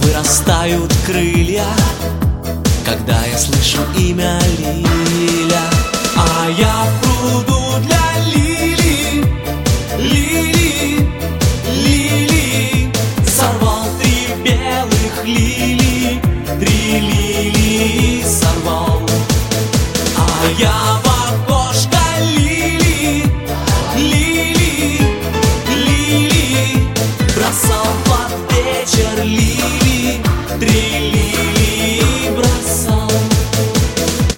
вырастают крылья, когда я слышу имя Лиля. А я в пруду для